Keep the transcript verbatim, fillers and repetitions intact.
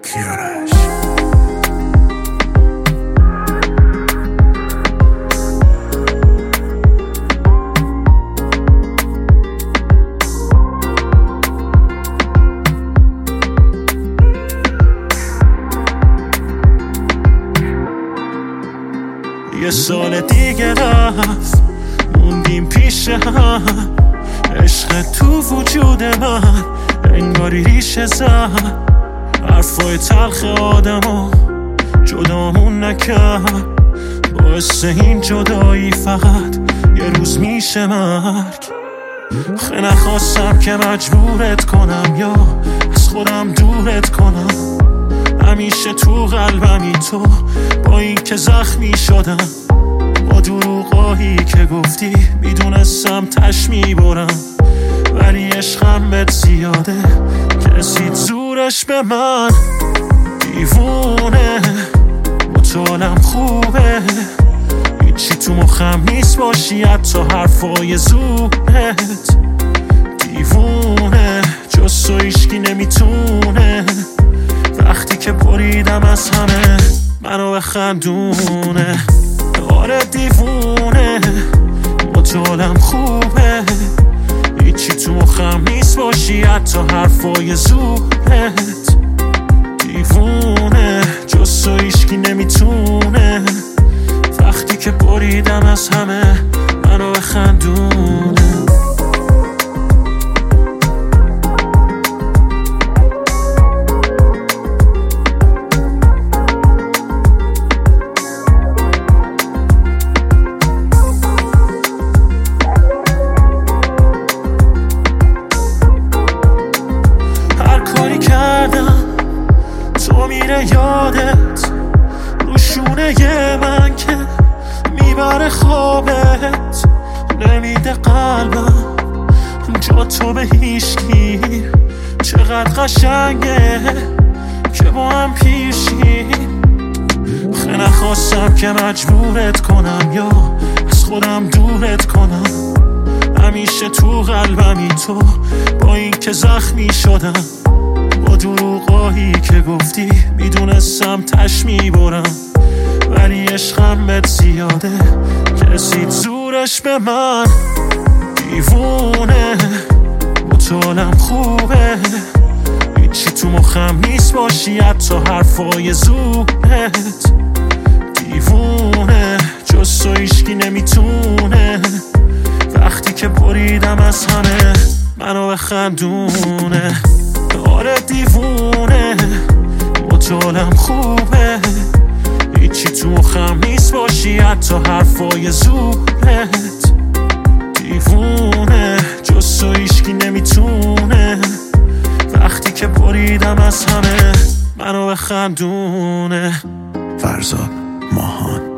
کیارش. یه سال دیگه رفت موندیم پیش هم، عشق تو وجود من انگاری ریشه زد، حرفای تلخ آدمو جدامون نکرد، باعث این جدایی فقط یه روز میشه مرگ. خیلی نخواستم که مجبورت کنم یا از خودم دورت کنم، همیشه تو قلبمی تو، با این که زخمی شدم، با دروغایی که گفتی میدونستم تش میبرم، ولی عشقم بهت زیاده کسید زورش به من. دیوونه مطالم خوبه، هیچی تو مخم نیست باشی حتی حرفای زورت. دیوونه جز تو هیچکی نمیتونه، وقتی که بریدم از همه منو بخندونه. آره دیوونه مطالم خوبه، هیچی تو مخم نیست باشی حتی حرفای زورت. دیوونه جز تو هیچکی نمیتونه، وقتی که بریدم از همه منو بخندونه. تو میره یادت روشونه من که میبره خوابت، نمیده قلبم جا تو به هیشکی. چقدر قشنگه که با هم پیشیم، خیلی نخواستم که مجبورت کنم یا از خودم دورت کنم، همیشه تو قلبمی تو، با این که زخمی شدم، با دروغایی که گفتی میدونستم تش میبرم، ولی عشقم بهت زیاده کسید زورش به من. دیوونه مطالم خوبه، هیچی تو مخم نیست باشی حتی حرفای زورت. دیوونه جز تو هیچکی نمیتونه، وقتی که بریدم از همه منو بخندونه. آره دیوونه مطالم خوبه، هیچی تو مخم نیست باشی حتی حرفای زورت. دیوونه جز تو هیچکی نمیتونه، وقتی که بریدم از همه منو بخندونه. فرزاد ماهان.